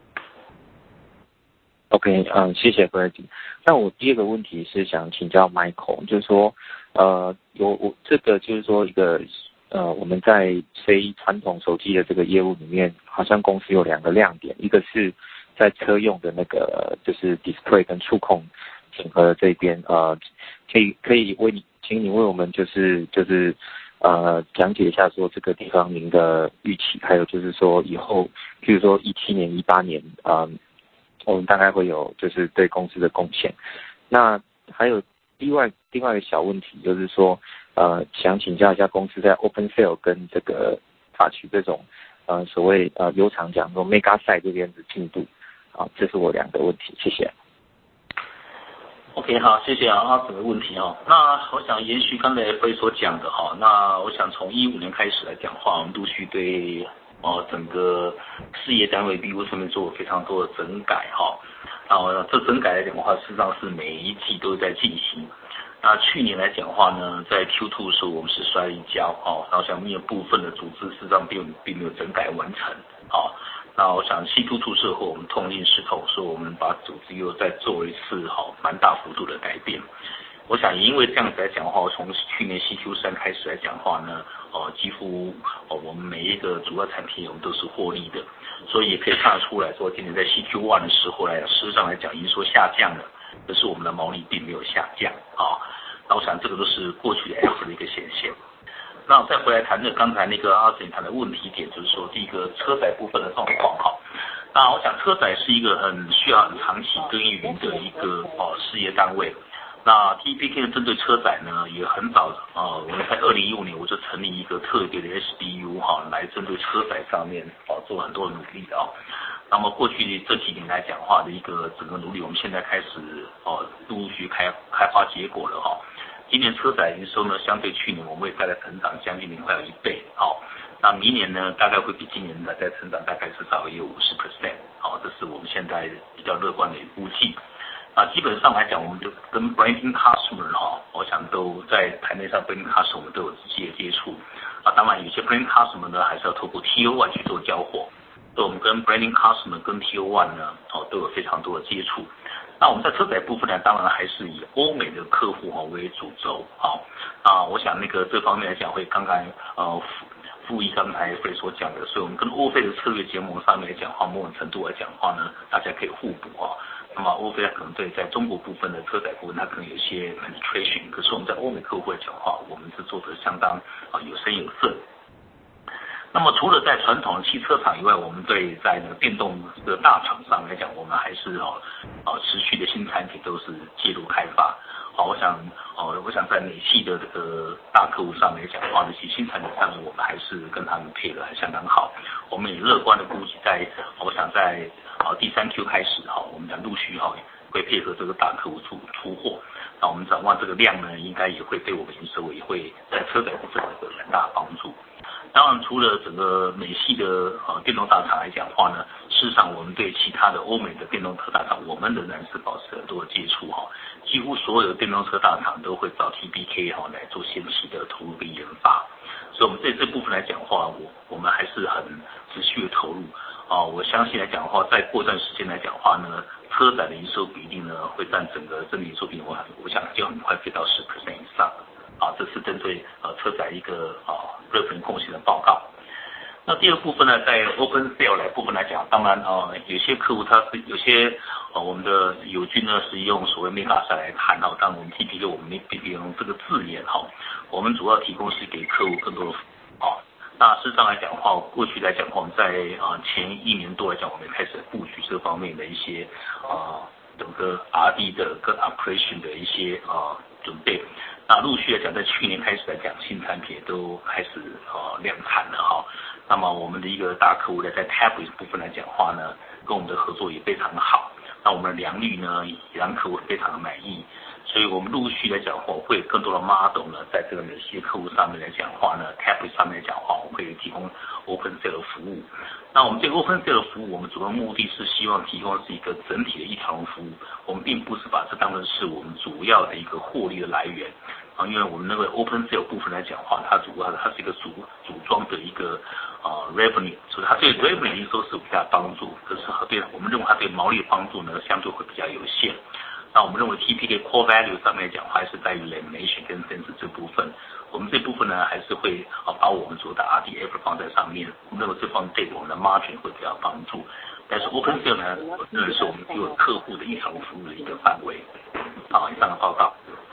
OK， 嗯，谢谢 Brady。那我第二个问题是想请教 Michael， 就是说，呃，有我这个就是说一个呃，我们在非传统手机的这个业务里面，好像公司有两个亮点，一个是在车用的那个就是 display 跟触控。整合这边呃，可以可以为你，请你为我们就是就是呃讲解一下说这个地方您的预期，还有就是说以后，譬如说一七年、一八年啊、呃，我们大概会有就是对公司的贡献。那还有另外另外一个小问题就是说呃，想请教一下公司在 Open Sale 跟这个法区这种呃所谓呃悠长讲说 Mega 赛这边的进度啊，这是我两个问题，谢谢。 OK， 好，谢谢啊，阿子的问题哦。那我想延续刚才 F A 所讲的哈，那我想从一五年开始来讲话，我们陆续对呃整个事业单位业务上面做了非常多的整改哈。啊，这整改来讲的话，事实上是每一季都在进行。那去年来讲的话呢，在 Q 二 的时候我们是摔了一跤哦，然后想面部分的组织事实上并并没有整改完成啊。那我想 C 二 出事后，我们痛定思痛，说我们把组织又再做一次好蛮大幅度的改变。我想因为这样子来讲的话，从去年 C Q 三 开始来讲的话呢，呃，几乎呃我们每一个主要产品我们都是获利的，所以也可以看得出来说，今年在 C Q 一 的时候来讲，事实上来讲营收下降了，可是我们的毛利并没有下降啊。那我想这个都是过去的 F 的一个显现。那再回来谈的刚才那个阿森谈的问题点，就是说第一个车载部分的状况哈。那我想车载是一个很需要很长期耕耘的一个哦事业单位。那 T P K 针对车载呢也很早啊、呃，我们在二零一五年我就成立一个特别的 S B U 哈，来针对车载上面啊做很多努力的啊。那么过去这几年来讲话的一个整个努力，我们现在开始哦陆陆续开开花结果了哈。今年车载营收呢，相对去年我们也大概成长将近快有一倍，好，那明年呢大概会比今年的再成长大概至少也有五十 percent， 好，这是我们现在比较乐观的估计。啊，基本上来讲，我们就跟 branding customer 哈，我想都在台面上 branding customer 我们都有直接接触，啊，当然有些 branding customer 呢还是要透过 T O 一 去做交货，所以我们跟 branding customer 跟 T O 一 呢，哦都有非常多的接触。那我们在车载部分呢，当然还是以欧美的客户哈为主轴，好啊，我想那个这方面来讲会刚刚呃注意刚才费所讲的，所以我们跟欧菲的策略结盟上面来讲话，某种程度来讲话呢，大家可以互补啊。那么欧菲可能对在中国部分的车载部分，它可能有一些 penetration， 可是我们在欧美客户来讲话，我们是做得相当啊有声有色。那么除了在传统的汽车厂以外，我们对在那个电动的大厂上来讲，我们还是哦啊持续的新产品都是介入开发。好，我想哦，我想在美系的这个大客户上面来讲的话，这些新产品上面，我们还是跟他们配合还相当好。我们也乐观的估计在，我想在啊第三 Q 开始哈，我们讲陆续哈会配合这个大客户出出货。那我们展望这个量呢，应该也会对我们营收也会在车载部分有很大帮助。当然，除了整个美系的呃电动大厂来讲的话呢，事实上我们对其他的欧美的电动车大厂，我们仍然是保持很多的接触哈。几乎所有的电动车大厂都会找 T B K 哈来做先期的投入跟研发，所以我们对这部分来讲的话，我我们还是很持续的投入啊。我相信来讲的话，在过段时间来讲的话呢，车载的营收比例呢会占整个整体营收比例，我我想就很快飞到 百分之十 以上。啊，这是针对呃车载一个啊热分贡献的报告。那第二部分呢，在 Open Sale 来部分来讲，当然啊、呃，有些客户他是有些呃我们的友军呢是用所谓 Mega 赛来谈哈，但我们 T P K 我们没必须用这个字眼哈，我们主要提供是给客户更多的啊。那事实上来讲的话，过去来讲的话，我们在啊、呃、前一年多来讲，我们开始布局这方面的一些啊、呃、整个 R D 的跟 Operation 的一些啊、呃、准备。那陆续来讲，在去年开始来讲，新产品都开始呃量产了哈。那么我们的一个大客户呢，在 Tablet 部分来讲的话呢，跟我们的合作也非常好。那我们的良率呢，也让客户非常的满意。所以我们陆续来讲的话，会有更多的 model 呢，在这个美系客户上面来讲的话呢 ，Tablet 上面来讲的话，我们会提供 Open Sale 服务。那我们这个 Open Sale 服务，我们主要目的是希望提供的是一个整体的一条龙服务，我们并不是把这当成是我们主要的一个获利的来源啊，因为我们那个 Open Sale 部分来讲的话，它主要它是一个组组装的一个呃 revenue， 所以它对 revenue 营收是比较帮助，可是对我们认为它对毛利的帮助呢，相对会比较有限。那我们认为 T P K core value 上面来讲，还是在于 lamination 跟 sensor 这部分。我们这部分呢，还是会啊把我们做的 R D F 放在上面。我们认为这方面对我们的 margin 会比较帮助。但是 Open Sale 呢，我认为是我们具有客户的一条龙服务的一个范围。好，以上的报告。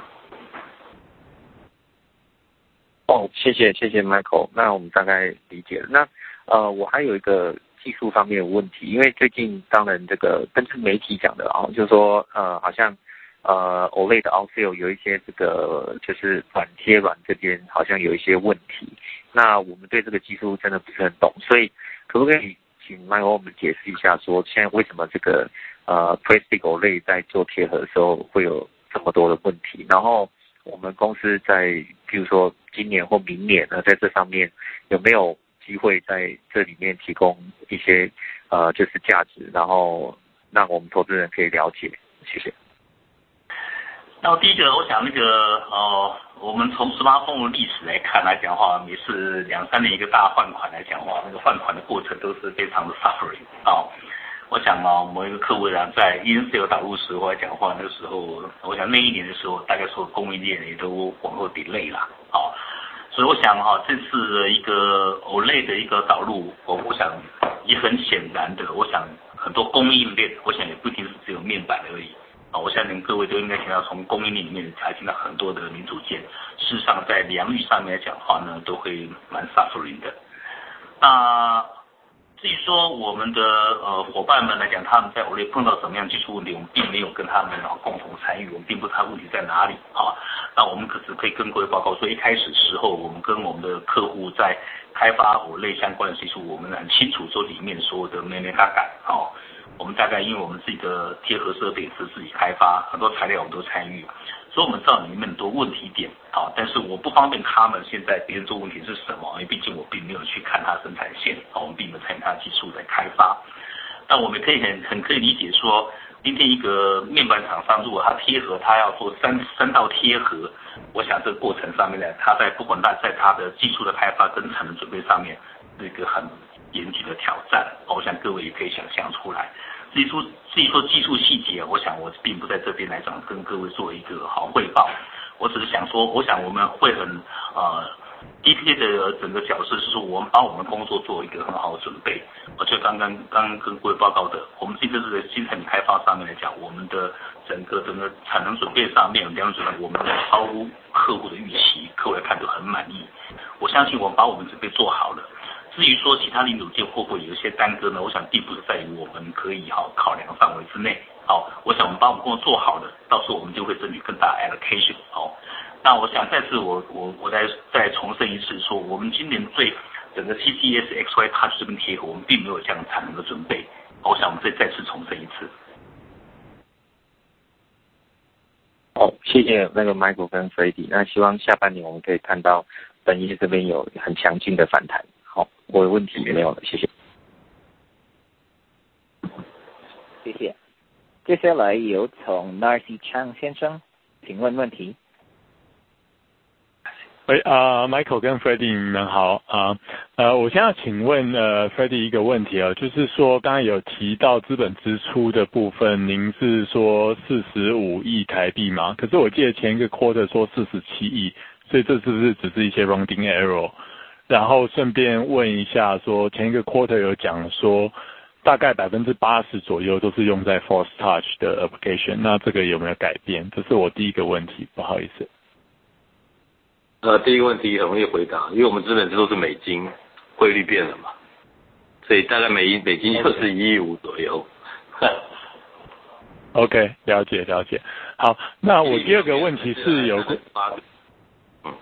哦，谢谢谢谢 Michael， 那我们大概理解了。那呃，我还有一个技术方面的问题，因为最近当然这个跟是媒体讲的啊，就是说呃好像呃 O L E D 的 Outfield 有一些这个就是软贴软这边好像有一些问题，那我们对这个技术真的不是很懂，所以可不可以请 Michael 我们解释一下，说现在为什么这个呃 Plastic O L E D 在做贴合的时候会有这么多的问题，然后我们公司在比如说今年或明年呢，在这上面有没有机会在这里面提供一些呃就是价值，然后让我们投资人可以了解，谢谢。 那第一个，我想那个呃，我们从smartphone的历史来看来讲的话，每次两三年一个大换款来讲的话，那个换款的过程都是非常的 suffering 啊。我想啊，某一个客户啊，在 in sale 导入时候来讲的话，那个时候，我想那一年的时候，大概说供应链也都往后 delay 了啊。所以我想哈、啊，这次的一个 O L E D 的一个导入，我我想也很显然的，我想很多供应链，我想也不一定是只有面板而已啊。我相信各位都应该听到，从供应链里面才听到很多的零组件，事实上在良率上面来讲的话呢，都会蛮 suffering 的。那至于说我们的呃伙伴们来讲，他们在 O L E D 碰到什么样技术问题，我们并没有跟他们共同参与，我们并不知道问题在哪里啊。那我们可是可以跟各位报告说，一开始时候我们跟我们的客户在开发 O L E D 相关的技术，我们很清楚说里面所有的咩咩嘎嘎啊。我们大概因为我们自己的贴合设备是自己开发，很多材料我们都参与，所以我们知道里面很多问题点啊，但是我不方便他们现在别人做问题是什么，因为毕竟我并没有去看他生产线啊，我们并没有参与他技术在开发。但我们可以很很可以理解说，今天一个面板厂商如果他贴合，他要做三三道贴合，我想这个过程上面呢，他在不管他在他的技术的开发跟产能准备上面是一个很严峻的挑战，我想各位也可以想象出来。至于说至于说技术细节，我想我并不在这边来讲跟各位做一个好汇报，我只是想说，我想我们会很呃 D P K 的整个角色就是我们把我们工作做一个很好的准备。我就刚刚刚刚跟各位报告的，我们这次的新产品开发上面来讲，我们的整个整个产能准备上面，两种准备我们超乎客户的预期，客户来看都很满意。我相信我们把我们准备做好了。至于说其他零组件会不会有一些耽搁呢？我想并不是在于我们可以好考量范围之内。好，我想我们把我们工作做好了，到时候我们就会争取更大的 allocation。好，那我想再次我我我再再重申一次说，我们今年对整个 T T S X Y Touch 这边贴合，我们并没有这样产能的准备。我想我们再再次重申一次。 好，谢谢那个 Michael 跟 Freddy。那希望下半年我们可以看到本业这边有很强劲的反弹。好，我的问题没有了，谢谢。 谢谢。接下来有从 Narcy Chang 先生，请问问题。 喂，啊、呃、，Michael 跟 Freddy 你们好啊，呃，我现在请问呃 Freddy 一个问题啊，就是说刚才有提到资本支出的部分，您是说四十五亿台币吗？可是我记得前一个 quarter 说四十七亿，所以这是不是只是一些 rounding error？ 然后顺便问一下说，前一个 quarter 有讲说大概百分之八十左右都是用在 Force Touch 的 application， 那这个有没有改变？这是我第一个问题，不好意思。 呃，第一个问题很容易回答，因为我们资本支出是美金，汇率变了嘛，所以大概每一美金就是一亿五左右。 OK， 了解了解。好，那我第二个问题是有关， 嗯，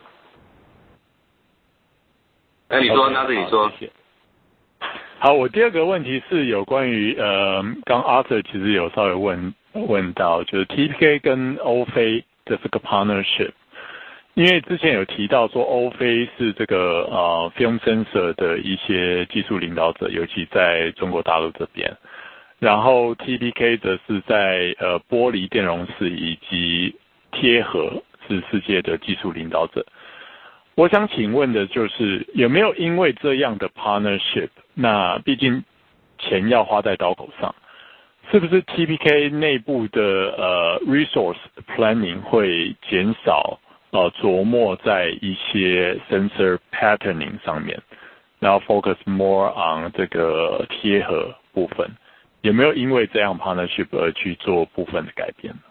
哎，你说，那是你说。 好，我第二个问题是有关于呃，刚 Arthur 其实有稍微问问到，就是 T P K 跟欧菲的这个 partnership。因为之前有提到说欧菲是这个呃 film sensor 的一些技术领导者，尤其在中国大陆这边，然后 T P K 则是在呃玻璃电容室以及贴合是世界的技术领导者。我想请问的就是有没有因为这样的 partnership， 那毕竟钱要花在刀口上，是不是 T P K 内部的呃 resource planning 会减少？呃，琢磨在一些 sensor patterning 上面，然后 focus more on 这个贴合部分，有没有因为这样 partnership 而去做部分的改变？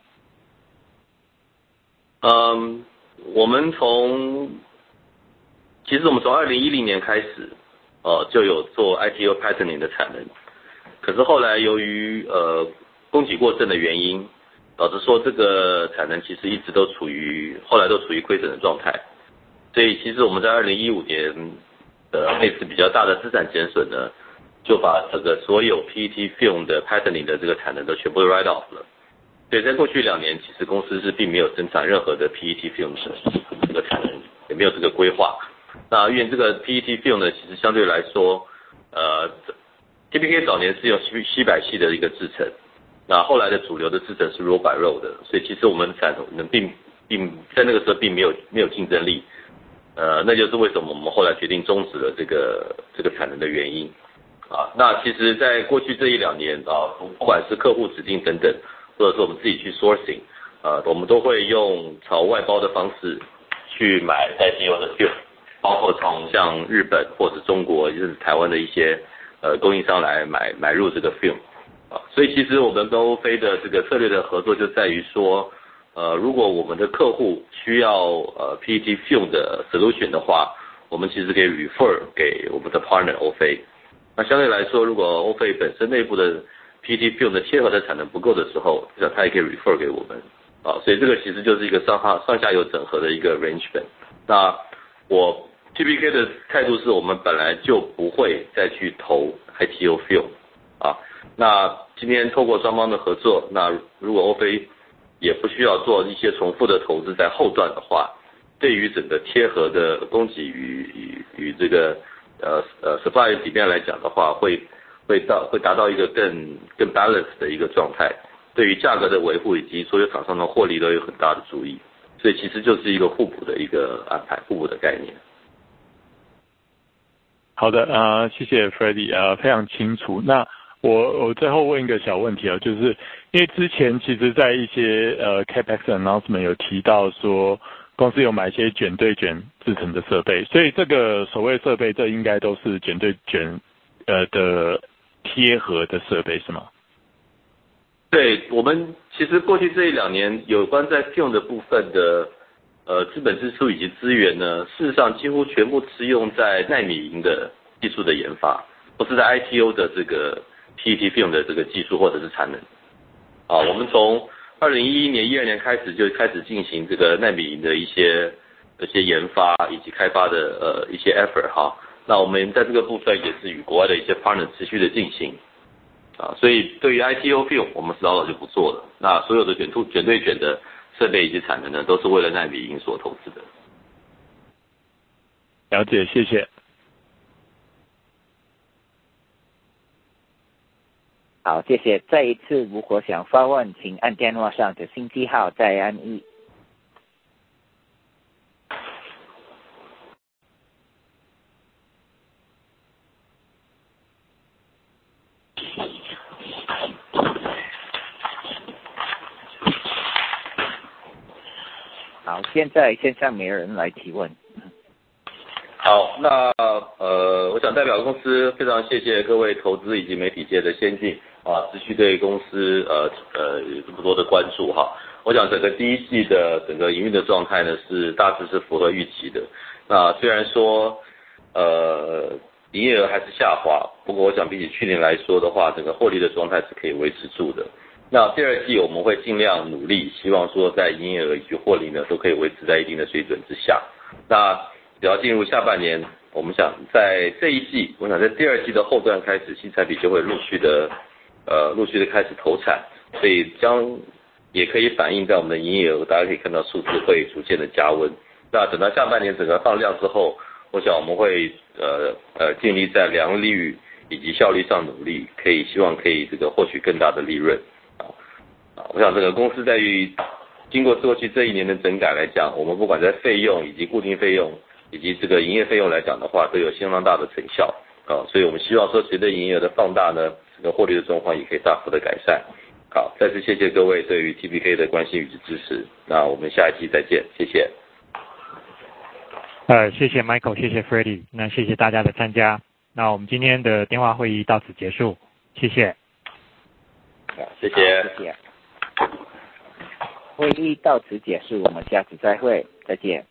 嗯，我们从其实我们从二零一零年开始，呃，就有做 I T O patterning 的产能，可是后来由于呃供给过剩的原因。导致说这个产能其实一直都处于后来都处于亏损的状态，所以其实我们在二零一五年的那次比较大的资产减损呢，就把整个所有 P E T film 的 patterning 的这个产能都全部 write off 了。所以在过去两年，其实公司是并没有生产任何的 P E T film 的这个产能，也没有这个规划。那因为这个 P E T film 呢，其实相对来说，呃 ，T P K 早年是用吸吸百系的一个制程。那后来的主流的制程是 roll by roll 的，所以其实我们产能并并在那个时候并没有没有竞争力，呃，那就是为什么我们后来决定终止了这个这个产能的原因啊。那其实，在过去这一两年啊，不管是客户指定等等，或者是我们自己去 sourcing， 呃，我们都会用朝外包的方式去买代替用的 film， 包括从像日本或者中国，就是台湾的一些呃供应商来买买入这个 film。啊，所以其实我们跟欧菲的这个策略的合作就在于说，呃，如果我们的客户需要呃 P E T film 的 solution 的话，我们其实可以 refer 给我们的 partner 欧菲。那相对来说，如果欧菲本身内部的 P E T film 的贴合的产能不够的时候，那它也可以 refer 给我们。啊，所以这个其实就是一个上下上下游整合的一个 arrangement。那我 T P K 的态度是我们本来就不会再去投 I T O film 啊。那今天透过双方的合作，那如果欧菲也不需要做一些重复的投资在后段的话，对于整个贴合的供给与与与这个呃呃 supply 底面来讲的话，会会到会达到一个更更 balance 的一个状态，对于价格的维护以及所有厂商的获利都有很大的注意，所以其实就是一个互补的一个安排，互补的概念。 好的，呃，谢谢 Freddy， 呃，非常清楚。那我我最后问一个小问题啊，就是因为之前其实在一些呃 Capex announcement 有提到说公司有买一些卷对卷制成的设备，所以这个所谓设备，这应该都是卷对卷呃的贴合的设备是吗？ 对，我们其实过去这一两年有关在 film 的部分的呃资本支出以及资源呢，事实上几乎全部是用在奈米银的技术的研发，不是在 I T O 的这个 P E T film 的这个技术或者是产能。啊，我们从二零一一年、一二年开始就开始进行这个奈米银的一些一些研发以及开发的呃一些 effort 哈。那我们在这个部分也是与国外的一些 partner 持续的进行。啊，所以对于 I T O film 我们是早早就不做了。那所有的卷吐卷对卷的设备以及产能呢，都是为了奈米银所投资的。 了解，谢谢。 好，谢谢。再一次，如果想发问，请按电话上的星机号再按一。好，现在线上没人来提问。 好，那呃，我想代表公司非常谢谢各位投资以及媒体界的先进啊，持续对公司呃呃有这么多的关注哈。我想整个第一季的整个营运的状态呢是大致是符合预期的。那虽然说呃营业额还是下滑，不过我想比起去年来说的话，整个获利的状态是可以维持住的。那第二季我们会尽量努力，希望说在营业额以及获利呢都可以维持在一定的水准之下。那只要进入下半年，我们想在这一季，我想在第二季的后段开始，新产品就会陆续的呃陆续的开始投产，所以将也可以反映在我们的营业额，大家可以看到数字会逐渐的加温。那等到下半年整个放量之后，我想我们会呃呃尽力在良率以及效率上努力，可以希望可以这个获取更大的利润。我想这个公司在于经过过去这一年的整改来讲，我们不管在费用以及固定费用以及这个营业费用来讲的话，都有相当大的成效啊，所以我们希望说随着营业额的放大呢，这个获利的状况也可以大幅的改善。好，再次谢谢各位对于 T P K 的关心与支持，那我们下一期再见，谢谢。 呃，谢谢 Michael， 谢谢 Freddie， 那谢谢大家的参加，那我们今天的电话会议到此结束，谢谢。 谢谢， 谢谢。会议到此结束，我们下次再会，再见。